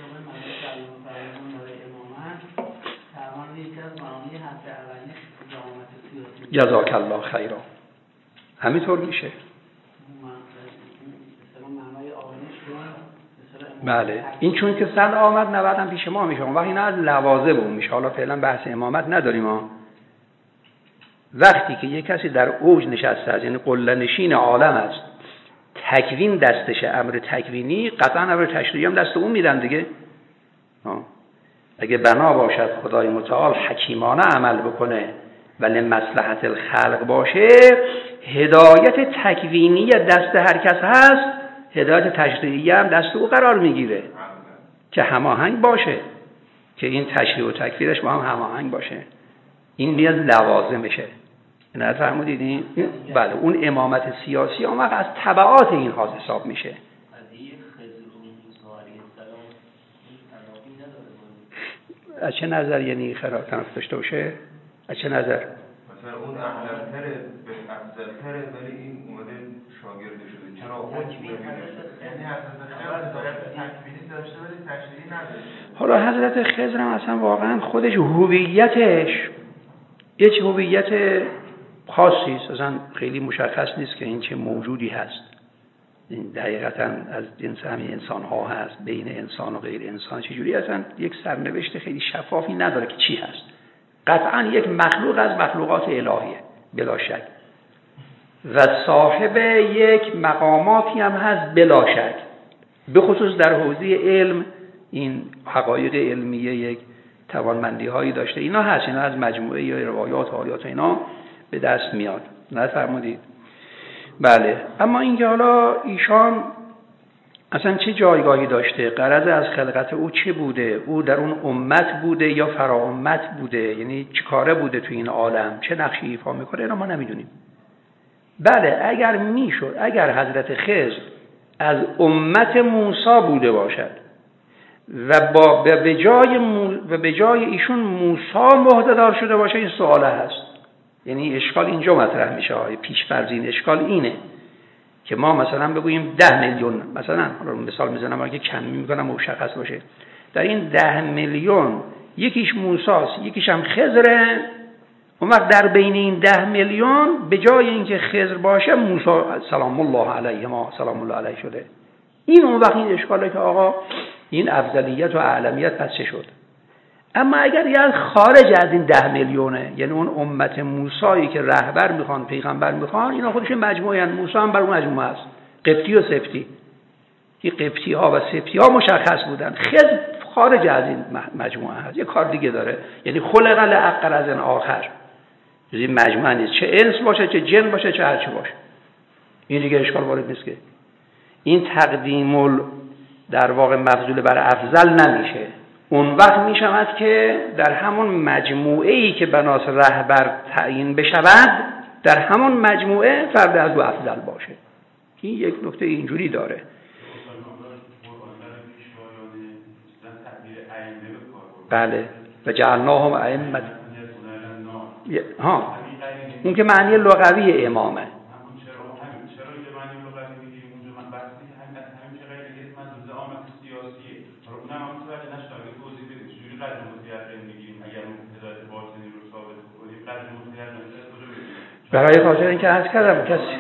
جزاک الله خیرا. همینطور میشه. بله، این چون که سن آمد نبرد هم پیش ما میشه. وقتی اینا از لوازم اون میشه. حالا فعلا بحث امامت نداریم ها. وقتی که یک کسی در اوج نشسته است، یعنی قله نشین عالم است، تکوین دستشه، امر تکوینی، قطعا امر تشریعی هم دست اون میدن دیگه. اگه بنا باشد خدای متعال حکیمانه عمل بکنه ولی مصلحت الخلق باشه، هدایت تکوینی دست هر کس هست، هدایت تشریعی هم دست او قرار میگیره که هماهنگ باشه، که این تشریع و تکفیرش با هم هماهنگ باشه. این نیاز لوازمشه. نه فرمودید این؟ بله، اون امامت سیاسی اون وقت از تبعات این حاضر حساب میشه. از چه نظر یعنی خراب تنف داشته باشه؟ از چه نظر؟ مثلا اون احلام‌تره به افضل‌تره ولی این اومده شاگرد شده. چرا اون یعنی حضرت تکوینی داشته ولی تشریعی نداره؟ حالا حضرت خضر هم اصلا واقعا خودش هویتش یه هویت خاصی است، اصلا خیلی مشخص نیست که این چه موجودی هست. این دقیقاً از جنس همین انسان ها هست، بین انسان و غیر انسان چجوری، اصلا یک سرنوشت خیلی شفافی نداره که چی هست. قطعاً یک مخلوق از مخلوقات الهیه بلا شک. و صاحب یک مقاماتی هم هست بلا شک، به خصوص در حوزه علم. این حقایق علمیه یک توانمندی هایی داشته، اینا هست، اینا از مجموعه یا روایات و آیات اینا به دست میاد. نفرمودید؟ بله. اما اینکه حالا ایشان اصلا چه جایگاهی داشته، غرض از خلقت او چه بوده، او در اون امت بوده یا فرا امت بوده، یعنی چه کاره بوده تو این عالم، چه نقشی ایفا میکنه، اینا ما نمیدونیم. بله اگر میشد، اگر حضرت خضر از امت موسی بوده باشد و به جای ایشون موسی مهددار شده باشه، این سواله هست. یعنی اشکال اینجا مطرح میشه، پیش‌فرض این اشکال اینه که ما مثلا بگوییم 10 میلیون، مثلا مثال میزنم اگه کمی میکنم مشخص باشه، در این 10 میلیون یکیش موسی است، یکیش هم خضره. اون وقت در بین این 10 میلیون به جای اینکه خضر باشه موسی سلام الله علیه ما سلام الله علیه شده. این اون وقت این اشکاله که آقا این افضلیت و اعلمیت پس چه شد. اما اگر یه خارج از این 10 میلیونه، یعنی اون امت موسی که رهبر میخوان، پیغمبر میخوان، اینا خودش مجموعه ان، موسی هم بر اون مجموعه است، قبطی و سبطی. این قبطی ها و سبطی ها مشخص بودن، خضر خارج از این مجموعه هست، یه کار دیگه داره. یعنی خلق لأقل از این آخر، این مجموعه نیست، چه انس باشه چه جن باشه چه هرچی باشه، این دیگه اشکال وارد نیست. که این تقدیم در واقع مفضول بر افضل نمیشه. اون وقت می شود که در همون مجموعه‌ای که بناس رهبر تعیین بشود، در همون مجموعه فرد از او افضل باشه. این یک نکته اینجوری داره. بله و جعلناهم ائمة. ها اون که معنی لغوی امامه. برای خاطر اینکه عرض کردم کسی،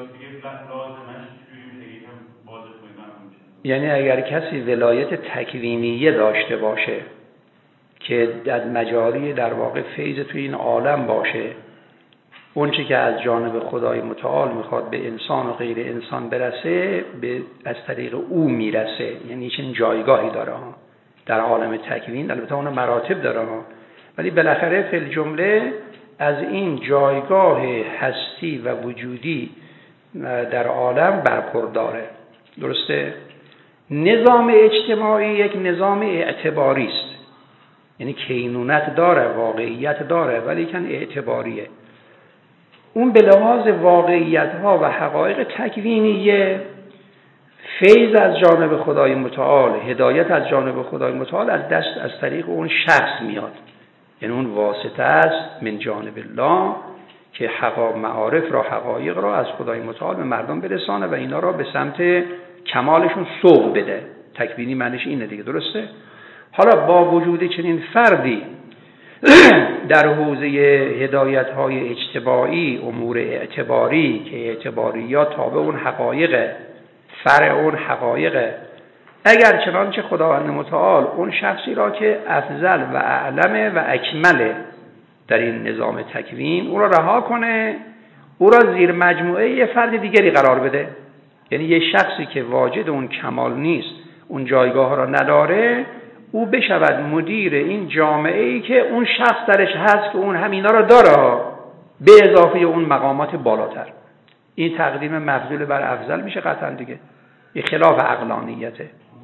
یعنی اگر کسی ولایت تکوینیه داشته باشه که در مجاری در واقع فیض توی این عالم باشه، اون چی که از جانب خدای متعال میخواد به انسان و غیر انسان برسه از طریق او میرسه. یعنی چنین جایگاهی داره ها در عالم تکوین. البته اون مراتب داره ها، ولی بالاخره فی الجمله از این جایگاه هستی و وجودی در عالم برخورداره. درسته؟ نظام اجتماعی یک نظام اعتباری است، یعنی کینونت داره، واقعیت داره، ولی کن اعتباریه. اون به لحاظ واقعیت ها و حقایق تکوینیه، فیض از جانب خدای متعال، هدایت از جانب خدای متعال از طریق اون شخص میاد. یعنی اون واسطه است من جانب الله که معارف را، حقایق را از خدای متعال به مردم برسانه و اینا را به سمت کمالشون سوق بده. تکوینی معنیش اینه دیگه، درسته؟ حالا با وجود چنین فردی در حوزه هدایت‌های اجتماعی، امور اعتباری که اعتباریات تابع اون حقایق، فرع اون حقایق، اگر چنانچه خداوند متعال اون شخصی را که افضل و اعلم و اکمله در این نظام تکوین، او را رها کنه، او را زیر مجموعه یه فرد دیگری قرار بده، یعنی یه شخصی که واجد اون کمال نیست، اون جایگاه را نداره، او بشود مدیر این جامعه‌ای که اون شخص درش هست که اون همینا را داره، به اضافه اون مقامات بالاتر. این تقدیم مفضول بر افضل میشه قطعا دیگه، این خلاف عقلانیته.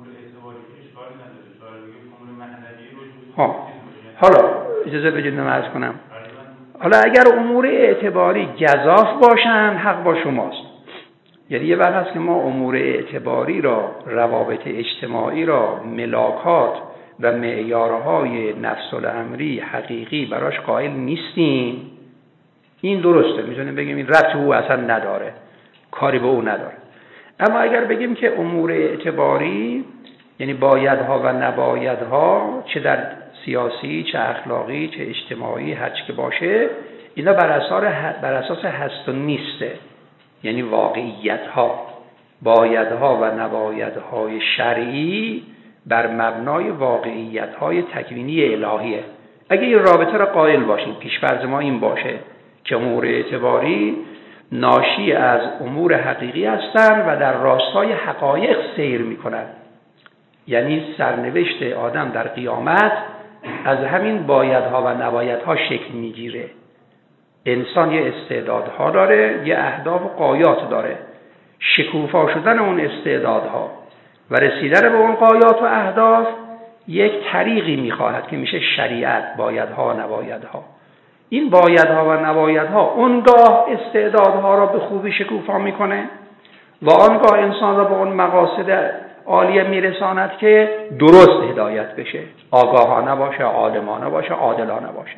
حالا اجازه بدید من عرض کنم. حالا اگر امور اعتباری گزاف باشن، حق با شماست. یعنی یه وقت هست که ما امور اعتباری را، روابط اجتماعی را، ملاکات و معیارهای نفس الامری حقیقی براش قائل نیستیم، این درسته، میتونیم بگیم این ربط او اصلا نداره، کاری به او نداره. اما اگر بگیم که امور اعتباری یعنی بایدها و نبایدها، چه در سیاسی، چه اخلاقی، چه اجتماعی، هر چی که باشه، اینا بر اساس هست و نیسته، یعنی واقعیت‌ها، بایدها و نبایدهای شرعی بر مبنای واقعیت‌های تکوینی الهیه. اگه این رابطه را قائل باشیم، پیش‌فرض ما این باشه که امور اعتباری ناشی از امور حقیقی هستند و در راستای حقایق سیر میکنند. یعنی سرنوشت آدم در قیامت از همین بایدها و نبایدها شکل میگیره. انسان یه استعدادها داره، یه اهداف و غایات داره. شکوفا شدن اون استعدادها و رسیدن به اون غایات و اهداف یک طریقی میخواهد که میشه شریعت، بایدها و نبایدها. این بایدها و نبایدها اونگاه استعدادها را به خوبی شکوفا میکنه و آنگاه انسان را به اون مقاصد عالیه میرساند که درست هدایت بشه، آگاهانه باشه، عالمانه باشه، عادلانه باشه.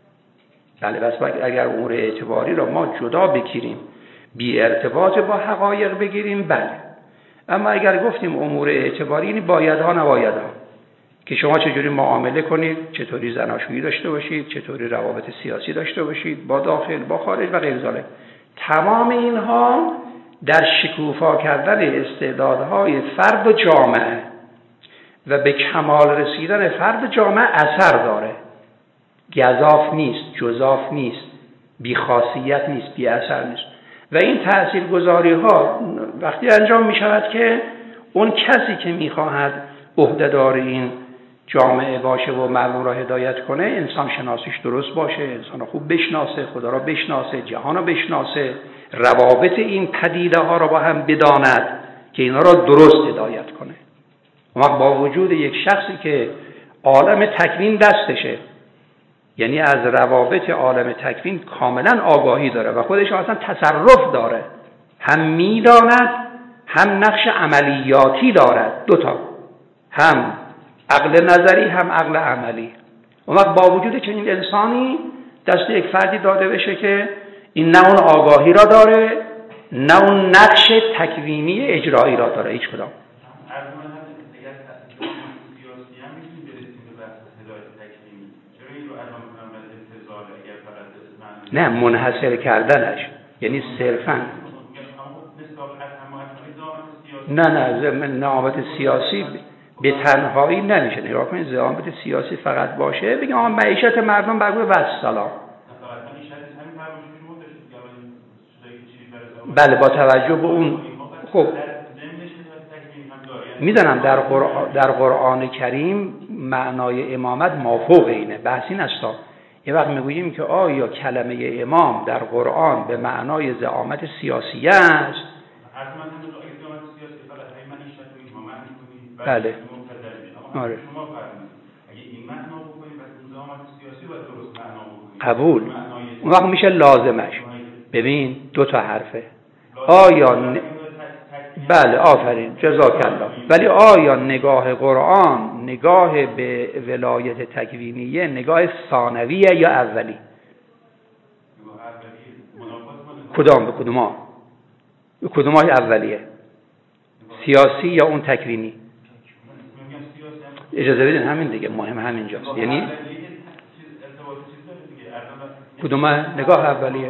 بله، بس اگر امور اعتباری را ما جدا بگیریم، بی ارتباط با حقایق بگیریم، بله. اما اگر گفتیم امور اعتباری، یعنی بایدها نبایدها، که شما چجوری معامله کنید، چطوری زناشویی داشته باشید، چطوری روابط سیاسی داشته باشید با داخل با خارج و غیر ذلک. تمام اینها در شکوفا کردن استعدادهای فرد و جامعه و به کمال رسیدن فرد جامعه اثر داره. گزاف نیست، جزاف نیست، بی خاصیت نیست، بی اثر نیست. و این تاثیرگذاری ها وقتی انجام می شود که اون کسی که می خواهد عهده‌دار این جامعه باشه و مردم را هدایت کنه، انسان شناسیش درست باشه، انسان را خوب بشناسه، خدا را بشناسه، جهان را بشناسه، روابط این پدیده ها را با هم بداند که اینا را درست هدایت کنه. اما با وجود یک شخصی که عالم تکوین دستشه، یعنی از روابط عالم تکوین کاملا آگاهی داره و خودش اصلا تصرف داره، هم میداند هم نقش عملیاتی دارد، دوتا، هم عقل نظری هم عقل عملی. اون وقت با وجود که این انسانی دست یک فردی داده بشه که این نه اون آگاهی را داره نه اون نقش تکوینی اجرایی را داره، هیچ کدام. نه، منحصر کردنش، یعنی صرفاً نه زعامت سیاسی به تنهایی نمیشه. نگاه کنید، زعامت سیاسی فقط باشه بگیم آقا معیشت مردم بر و السلام. بله، با توجه به اون. خب میدونم در قرآن کریم معنای امامت مافوق اینه، بحث این است. یه وقت میگوییم که آیا کلمه امام در قرآن به معنای زعامت سیاسی است؟ بله. آره. قبول. اون وقت میشه لازمش. ببین دو تا حرفه. آیا بله، آفرین، جزاک الله. ولی آیا نگاه قرآن نگاه به ولایت تکوینیه نگاه ثانویه یا اولی؟ کدام؟ به کدومای اولیه؟ سیاسی یا اون تکوینی؟ اجازه بدین، همین دیگه مهم همینجاست. یعنی کدوم نگاه اولیه؟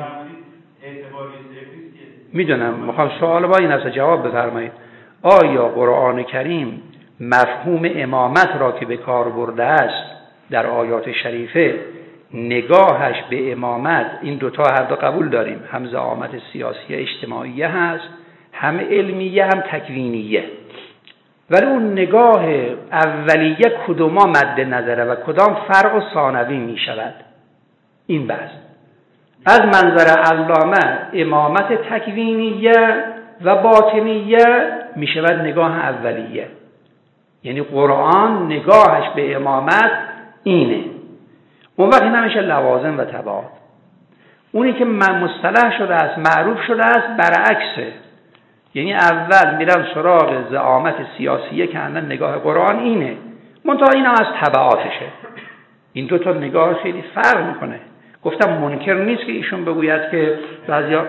میدونم، میخوام سوال با این است جواب بفرمایید. آیا قرآن کریم مفهوم امامت را که به کار برده است در آیات شریفه نگاهش به امامت، این دوتا هر دو قبول داریم، هم زعامت سیاسی اجتماعیه هست، هم علمیه، هم تکوینیه، ولی اون نگاه اولیه کدوما مد نظره و کدام فرع و ثانوی می شود؟ این بحث از منظر علامه امامت تکوینیه و باطنیه می شود نگاه اولیه. یعنی قرآن نگاهش به امامت اینه. اون وقت این همیشه لوازم و تبعات. اونی که مصطلح شده است، معروف شده است، برعکسه. یعنی اول میرم سراغ زعامت سیاسیه که اندن نگاه قرآن اینه، منتها این هم از تبعاتشه. این دو تا نگاه خیلی فرق میکنه. گفتم منکر نیست که ایشون بگوید که بعضیا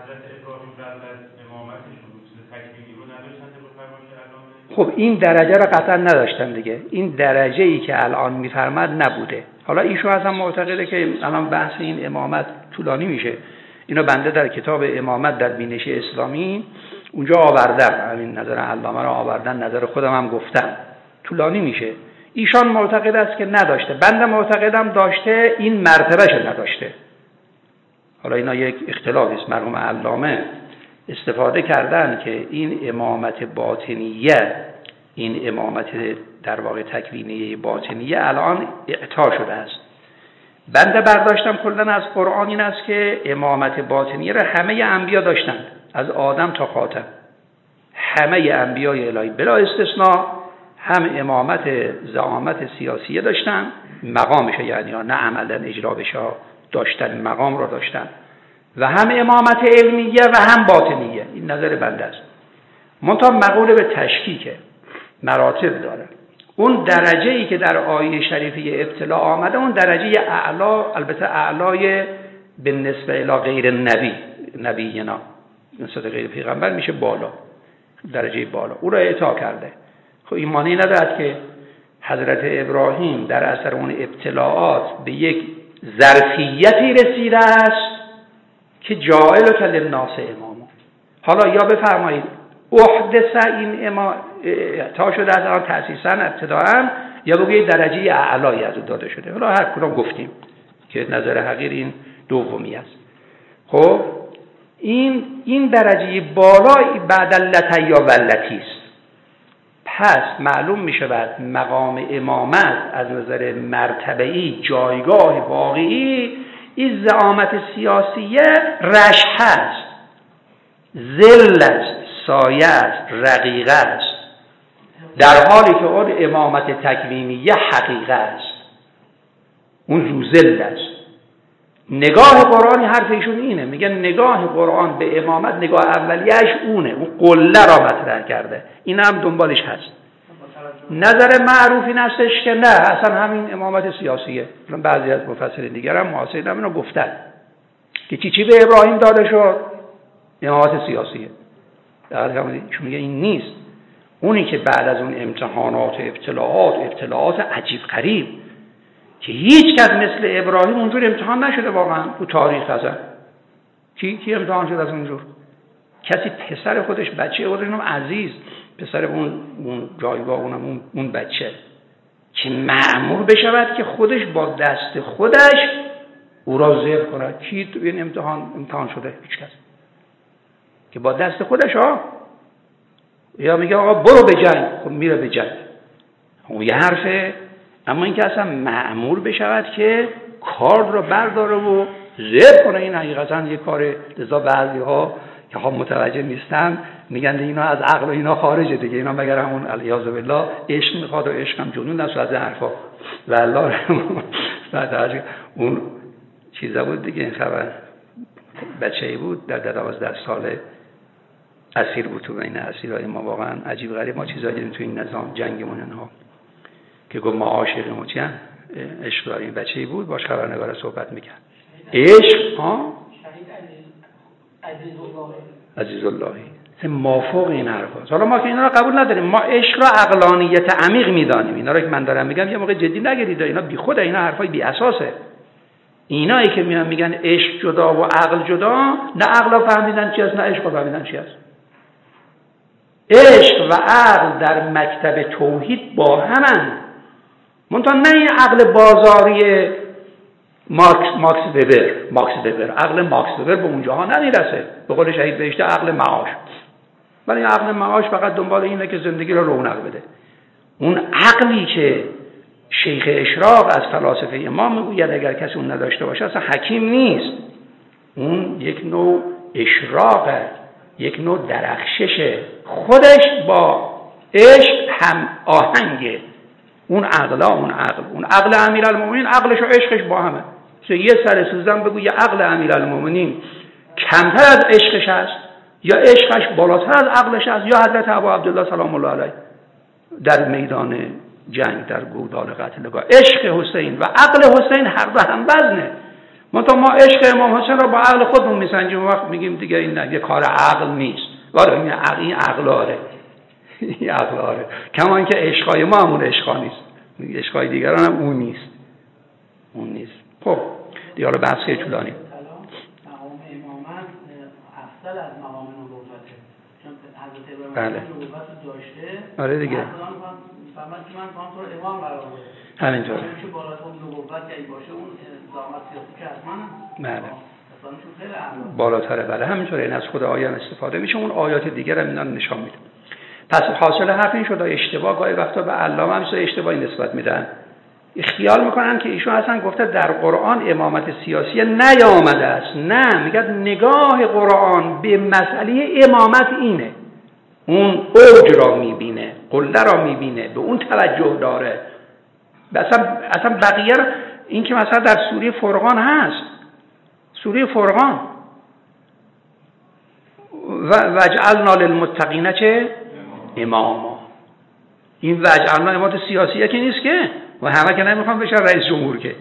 خب این درجه را قطعا نداشتن دیگه. این درجه‌ای که الان میفرماد نبوده. حالا ایشون اصلا معتقده که الان بحث این امامت طولانی میشه. اینو بنده در کتاب امامت در بینش اسلامی اونجا آوردم، همین نظر علامه را آوردن، نظر خودم هم گفتم، طولانی میشه. ایشان معتقد است که نداشته، بنده معتقدم داشته، این مرتبهش نداشته. حالا اینا یک اختلافی است، مرحوم علامه استفاده کردن که این امامت باطنیه، این امامت در واقع تکوینیه باطنیه الان اعطا شده است. بنده برداشتم کلا از قرآن این است که امامت باطنیه را همه انبیا داشتند، از آدم تا خاتم همه انبیای الهی بلا استثناء هم امامت زعامت سیاسیه داشتن، مقامش یعنی نه عملا اجرا بشه داشتن، مقام را داشتن، و هم امامت علمیه و هم باطنیه. این نظر بنده است. منتها مقوله به تشکیکه، مراتب داره. اون درجه‌ای که در آیه شریفه ابتلا آمده اون درجه اعلا، البته اعلای به نسبه الی غیر نبینا نسبت غیر پیغمبر میشه بالا، درجه بالا او را اعطا کرده. خب این معنی ندارد که حضرت ابراهیم در اثر اون ابتلاعات به یک ظرفیتی رسیده است که جاعلک للناس اماما. حالا یا بفرمایید احدث این اعطا شده از آن تأسیساً ابتداءً، یا بگویید درجه اعلایی از او داده شده. حالا هر کدام گفتیم که نظر حقیر این دومی است. خب این درجه بالایی بعد اللتی یا ولتی است. پس معلوم می شود مقام امامت از نظر مرتبه‌ای، جایگاه واقعی، این زعامت سیاسیه رشح است، ذل است، سایه است، رقیقه است، در حالی که اون امامت تکوینیه حقیقه است، اون روزل است. نگاه قرآنی حرف ایشون اینه، میگن نگاه قرآن به امامت نگاه اولیه‌اش اونه، اون قله را مطرح کرده، این هم دنبالش هست. نظر معروف این هستش که نه اصلا همین امامت سیاسیه. بعضی از مفسرین دیگر هم معاصرین هم اینو گفتن که چی به ابراهیم داده شد؟ امامت سیاسیه. در حالی که میگه این نیست. اونی که بعد از اون امتحانات، ابتلاعات عجیب غریب که هیچ کس مثل ابراهیم اونجور امتحان نشده واقعا تو تاریخ اصلا. کی امتحان شده از اونجور؟ کسی پسر خودش، بچه خودش، اونم عزیز، پسر اون جایگاه، اون بچه که مأمور بشود که خودش با دست خودش او را ذبح کنه. کی تو این امتحان شده؟ هیچ کس که با دست خودش یا میگه آقا برو به جنگ، خب میره به جنگ، اون یه حرفه. اما این که اصلا مأمور بشود که کار رو برداره و ذبح کنه، این حقیقتا یه کار. لذا بعضی ها که متوجه نیستن میگن اینا از عقل و اینا خارجه دیگه، اینا مگر همون الیاذ بالله عشق میخواد و عشق هم جنون است از این حرفا. والله بعد اون چیزا بود دیگه، این خبر بچه‌ای بود در 12 ساله اسیر بود تو بین اسیرای ما. واقعا عجیب غریب ما چیزا دیدیم تو این نظام جنگمون اینها که گفت ما عاشقیم و چیان عشق داریم. بچه‌ای بود باش خبرنگار صحبت میکرد. عشق عزیز اللهی موافق این حرفاست. حالا ما که اینا رو قبول نداریم، ما عشق را عقلانیت عمیق میدانیم. اینا رو که من دارم میگم یه موقع جدی نگیرید، اینا بی خود، اینا حرفای بی اساسه. اینایی که میگن عشق جدا و عقل جدا، نه عقل فهمیدن چی است نه عشق فهمیدن چی است. عشق و عقل در مکتب توحید با همند، منتها نه این عقل بازاری ماکس وبر. عقل ماکس وبر به اونجاها نمیرسه. به قول شهید بهشتی عقل معاش. ولی عقل معاش فقط دنبال اینه که زندگی رو رونق بده. اون عقلی که شیخ اشراق از فلاسفه ما میگوید اگر کسی اون نداشته باشه اصلا حکیم نیست. اون یک نوع اشراقه، یک نوع درخششه، خودش با عشق هم آهنگه. اون عقل امیرالمومنین عقلش و عشقش با همه. یه سر سوزن بگو یه عقل امیرالمومنین کمتر از عشقش هست یا عشقش بالاتر از عقلش هست، یا حضرت ابا عبدالله سلام الله علیه در میدان جنگ در گودال قتلگاه عشق حسین و عقل حسین هر دو هم وزنه. منتها ما عشق امام حسین را با عقل خودمون میسنجیم و وقت میگیم دیگه این یه کار عقل نیست. ولی این عقل آره. این عقل آره. کمان که عشقای ما همون عشقا نیست، عشقای دیگران هم اون نیست. خب دیگه حالا بحث خیلی طولانی. مقام امامت افضل از مقام نبوته، چون حضرت ابراهیم بله. نبوت داشته. آره دیگه. من تو امام قرار بوده. همینطوره. که بالاتر نبوت که باشه اون زعامت سیاسی که حتما. بله. بالاتره. بله همینطوره، این از خود آیه استفاده میشه، اون آیات دیگر هم اینا نشان میده. پس حاصل حرف این شد اشتباه گاهی وقتا به علامه هم اشتباهی نسبت میدن، خیال میکنن که ایشون اصلا گفته در قرآن امامت سیاسی نیامده است. نه، میگه نگاه قرآن به مسئله امامت اینه، اون اوج را میبینه، قله را میبینه، به اون توجه داره. اصلا بقیه این که مثلا در سوره فرقان هست، سوره فرقان وجعلنا للمتقین چه اماما، این وجعلنا امامت سیاسیه که نیست که، و همه که نمیخوان بشن رئیس جمهور که،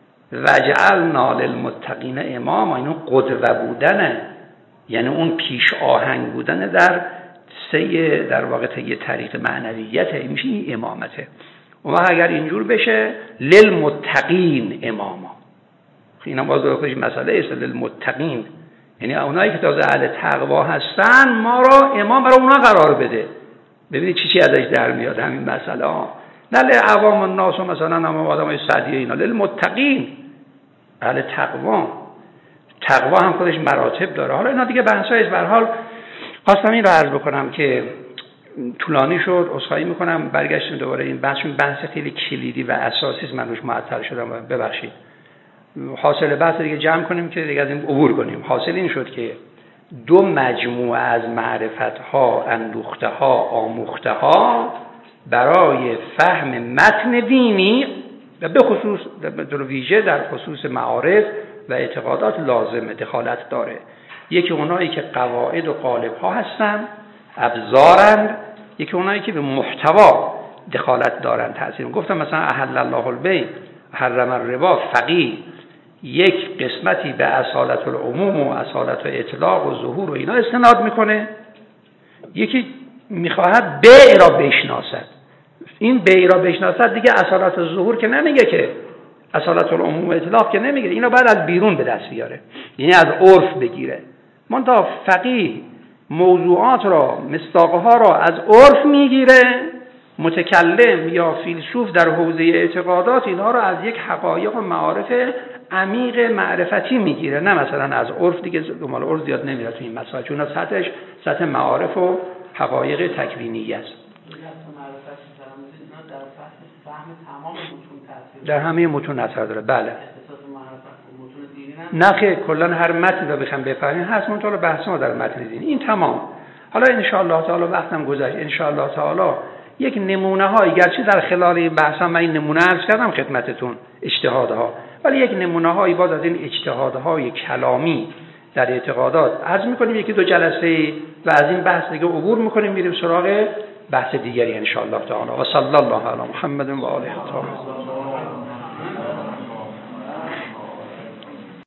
وجعلنا للمتقین اماما، اینو قدوه بودنه، یعنی اون پیش آهنگ بودن در در واقع یه طریق معنویته، میشه این امامته. و اگر اینجور بشه للمتقین اماما، اینا باز خودش مسئله است. للمتقین یعنی اونایی که تازه اهل تقوا هستن ما را امام برای اونا قرار بده. ببینید چی ازش در میاد همین مسئله ها. نه لعوام الناس مثلا هم آدمای سعدیه، اینا للمتقین اهل تقوا. تقوا هم خودش مراتب داره. حالا اینا دیگه بحثای است. به هر حال خواستم این رو عرض بکنم که طولانی شد، عذرخواهی میکنم. برگشتیم دوباره این بحث خیلی کلیدی و اساسی است، من روش معطل شدم، ببخشید. حاصل بحث دیگه جمع کنیم که دیگه از این عبور کنیم. حاصل این شد که دو مجموعه از معرفت‌ها، اندوخته‌ها، آموخته‌ها برای فهم متن دینی و به خصوص در ویژه در خصوص معارف و اعتقادات لازم دخالت داره. یکی اونایی که قواعد و قالب‌ها هستن، ابزارند، یکی اونایی که به محتوا دخالت دارن، تأثیر. گفتم مثلا احل الله البیع حرم الربا، فقیه یک قسمتی به اصالت العموم و اصالت اطلاق و ظهور و اینا استناد میکنه، یکی میخواهد بیع را بشناسد. این بیع را بشناسد دیگه اصالت الظهور که نمیگه، که اصالت العموم و اطلاق که نمیگه، اینا بعد از بیرون به دست بیاره، یعنی از عرف بگیره. منتها فقیه موضوعات را، مصداقها را از عرف میگیره، متکلم یا فیلسوف در حوزه اعتقادات اینها را از یک حقایق و معارف عمیق معرفتی میگیره، نه مثلا از عرف. دیگه دنبال عرف زیاد نمیره تو این مسائل، چون سطحش سطح معارف و حقایق تکوینی است. در همه متون اثر داره. بله. نه خیر، کلا هر متن رو بخوام بفهمیم هست، منتها بحث ما در متن دینی این تمام. حالا ان شاء الله تعالی وقتم گذشت، ان شاء الله تعالی یک نمونه هایی، گرچه در خلال این بحث من این نمونه عرض کردم خدمتتون، اجتهادها، ولی یک نمونه هایی باز از این اجتهادهای کلامی در اعتقادات عرض میکنیم، یکی دو جلسه و از این بحث دیگه عبور میکنیم، میریم سراغ بحث دیگری ان شاء الله تعالی. و صلی الله علی محمد و آله الطاهرین.